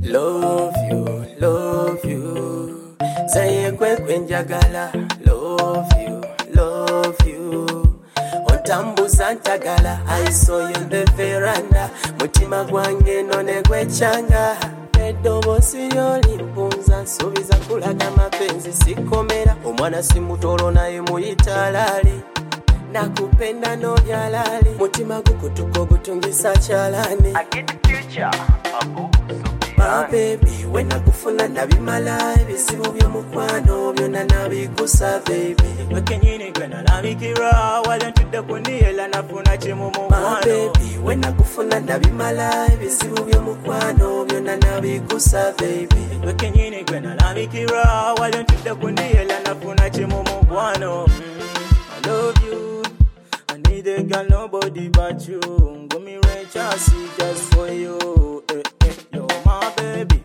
love you. Zaye kwekwe njagala, love you. Ontambuza ntagala, I saw you in the veranda. Mutima gwange none gwechanga. Edobosi yolimpunza, nsubiza kulaga mapenzi sikomera. Omwana si mutolo naye muyita lali. Nakupenda no byalali. Mutima gukutuko gutungisa chalani. I get the future, abu. My baby, when I go for nabimala, ebisibu byomukwano byonna nabikusa baby. Wekenyini gwena nabikira, wale ntudde kuniyela nafuna kimu mu My baby, when I go for nabimala, ebisibu byomukwano byonna nabikusa baby. Wekenyini gwena nabikira, wale ntudde kuniyela nafuna kimu mu gwano. I love you, I need a girl, nobody but you. Gumi rich, I see just for you. You're my baby,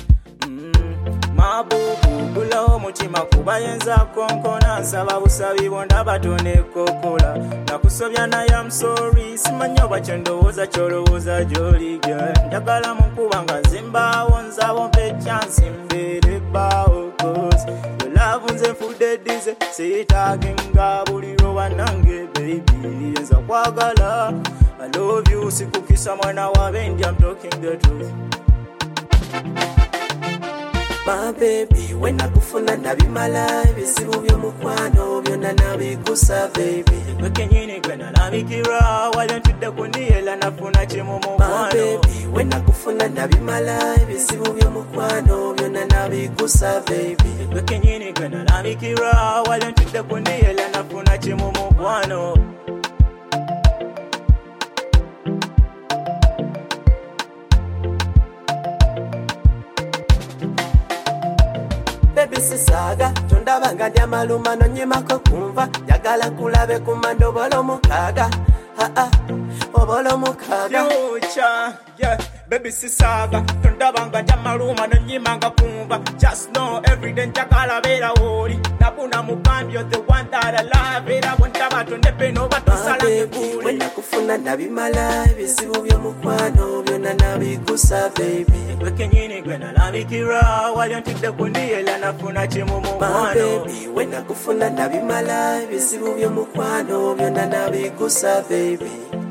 my boo. Bula omutima kubayenza konkona nsaba busabi bonda batone kokola nakusobya naye I'm sorry simanyo bachendowooza kyolowooza gyoli girl njagala mukuba nga zimbaawo nzabo mpe chance mbeere bbaawo cause your love nze nfudde dize siitaagenga buli lwoba nange baby nza kwagala I love you sikukisa mwana wa bendi I'm talking the truth. My baby, when I go for nabimala, ebisibu byomukwano byonna nabikusa baby. Wekenyini gwena nabikira, wale ntudde kuniyela nafuna kimu mu gwano. My baby, when I go for nabimala, ebisibu byomukwano byonna nabikusa baby. Wekenyini gwena nabikira, wale ntudde kuniyela nafuna kimu mu gwano. Baby sisaga, tondabanga ndya maluma nonyimako kumva. Njagala nkulabe ku mandobolo mukaga. Obolo mukaga. Future, yeah, baby sisaga, tondabanga ndya maluma nonyimanga kumva. Just know every day njagala beera woli. Nabuna mugambi you're the one that I love. Era bontaba tondepe no batosala baby, when I kufuna nabimala, ebisibu byomukwano byonna nabikusa baby. Wekenyini gwena nabikira, wali ntudde kuniyela nafuna kimu mu gwano. My baby, when I kufuna nabimala, ebisibu byomukwano byonna nabikusa baby.